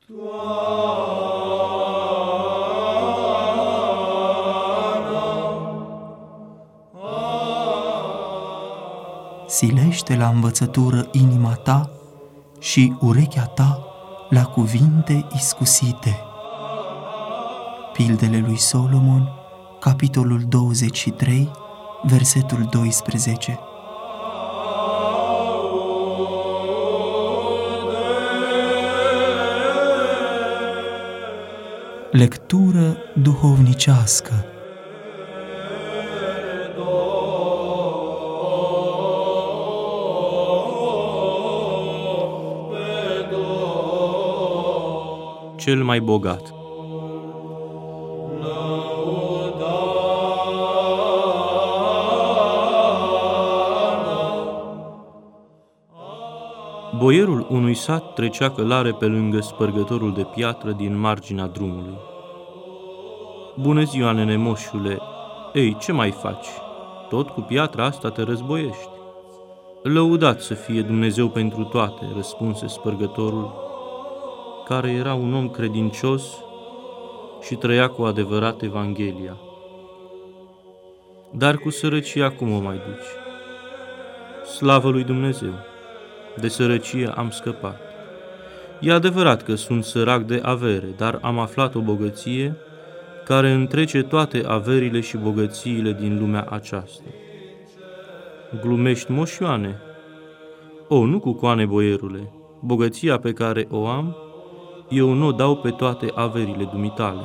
Silește la învățătură inima ta și urechea ta la cuvinte iscusite. Pildele lui Solomon, capitolul 23, versetul 12. Lectură duhovnicească. Cel mai bogat. Boierul unui sat trecea călare pe lângă spărgătorul de piatră din marginea drumului. Bună ziua, nene moșule! Ei, ce mai faci? Tot cu piatra asta te războiești. Lăudat să fie Dumnezeu pentru toate, răspunse spărgătorul, care era un om credincios și trăia cu adevărat Evanghelia. Dar cu sărăcia cum o mai duci? Slavă lui Dumnezeu! De sărăcie am scăpat. E adevărat că sunt sărac de avere, dar am aflat o bogăție care întrece toate averile și bogățiile din lumea aceasta. Glumești, moș Ioane? O, nu cu coane, boierule. Bogăția pe care o am, eu nu o dau pe toate averile dumitale.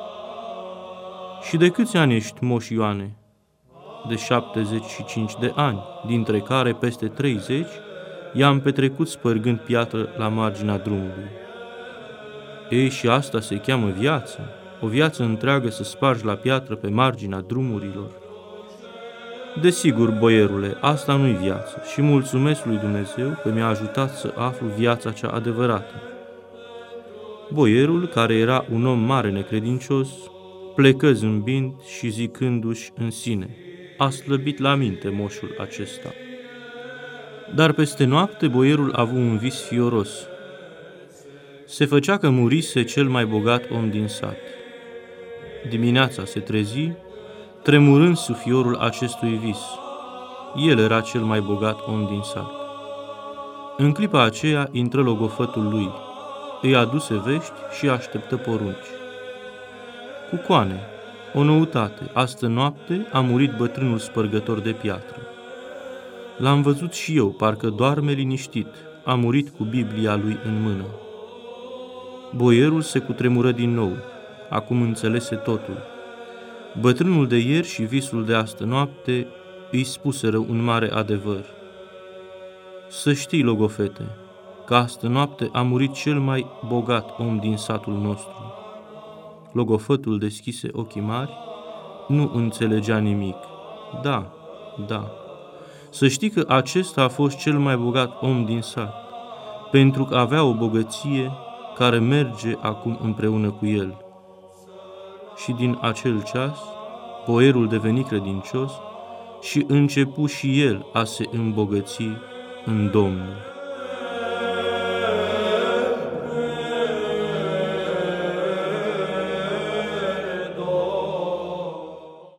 Și de câți ani ești, moș Ioane? De 75 de ani, dintre care peste 30 i-am petrecut spărgând piatră la marginea drumului. Ei, și asta se cheamă viață? O viață întreagă să spargi la piatră pe marginea drumurilor? Desigur, boierule, asta nu-i viață și mulțumesc lui Dumnezeu că mi-a ajutat să aflu viața cea adevărată. Boierul, care era un om mare necredincios, plecă zâmbind și zicându-și în sine: a slăbit la minte moșul acesta. Dar peste noapte boierul a avut un vis fioros. Se făcea că murise cel mai bogat om din sat. Dimineața se trezi, tremurând sub fiorul acestui vis. El era cel mai bogat om din sat. În clipa aceea intră logofătul lui, îi aduse vești și așteptă porunci. Cucoane, o noutate, astă noapte a murit bătrânul spărgător de piatră. L-am văzut și eu, parcă doarme liniștit, a murit cu Biblia lui în mână. Boierul se cutremură din nou, acum înțelese totul. Bătrânul de ieri și visul de astă noapte îi spuseră un mare adevăr. Să știi, logofete, că astă noapte a murit cel mai bogat om din satul nostru. Logofătul deschise ochii mari, nu înțelegea nimic. Da. Să știi că acesta a fost cel mai bogat om din sat, pentru că avea o bogăție care merge acum împreună cu el. Și din acel ceas, boierul deveni credincios și începu și el a se îmbogăți în Domnul.